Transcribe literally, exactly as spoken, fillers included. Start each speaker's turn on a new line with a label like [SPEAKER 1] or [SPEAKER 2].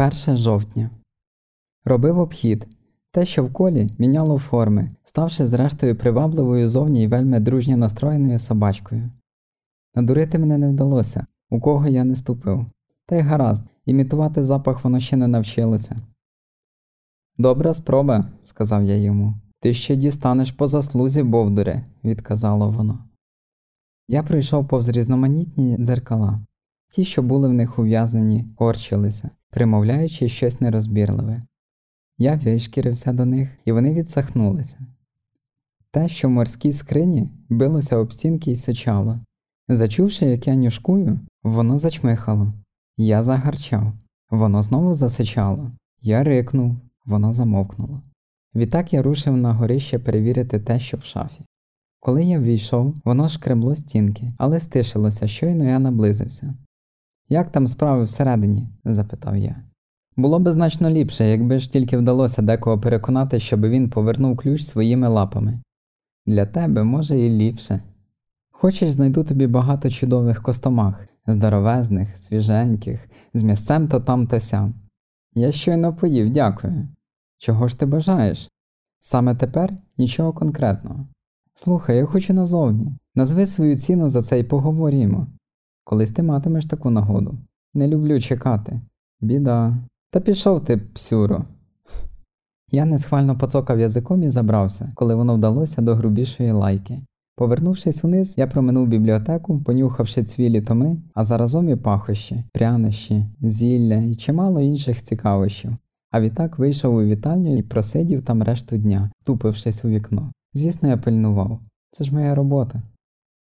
[SPEAKER 1] перше жовтня. Робив обхід. Те, що в колі, міняло форми, ставши зрештою привабливою зовні й вельми дружньо настроєною собачкою. Надурити мене не вдалося, у кого я не ступив. Та й гаразд, імітувати запах воно ще не навчилося. «Добра спроба», – сказав я йому. «Ти ще дістанеш по заслузі, бовдуре», – відказало воно. Я пройшов повз різноманітні дзеркала. Ті, що були в них ув'язані, корчилися, примовляючи щось нерозбірливе. Я вишкірився до них, і вони відсахнулися. Те, що в морській скрині, билося об стінки й сичало. Зачувши, як я нюшкую, воно зачмихало. Я загарчав. Воно знову засичало. Я рикнув. Воно замовкнуло. Відтак я рушив на горище перевірити те, що в шафі. Коли я ввійшов, воно шкребло стінки, але стишилося, щойно я наблизився. «Як там справи всередині?» – запитав я. Було би значно ліпше, якби ж тільки вдалося декого переконати, щоб він повернув ключ своїми лапами. Для тебе, може, і ліпше. Хочеш, знайду тобі багато чудових костомах, здоровезних, свіженьких, з м'ясцем то там то сям. Я щойно поїв, дякую. Чого ж ти бажаєш? Саме тепер нічого конкретного. Слухай, я хочу назовні. Назви свою ціну за це й поговоримо. Колись ти матимеш таку нагоду. Не люблю чекати. Біда. Та пішов ти, псюро. Я несхвально поцокав язиком і забрався, коли воно вдалося до грубішої лайки. Повернувшись униз, я проминув бібліотеку, понюхавши цвілі томи, а заразом і пахощі, прянощі, зілля і чимало інших цікавощів. А відтак вийшов у вітальню і просидів там решту дня, втупившись у вікно. Звісно, я пильнував. Це ж моя робота.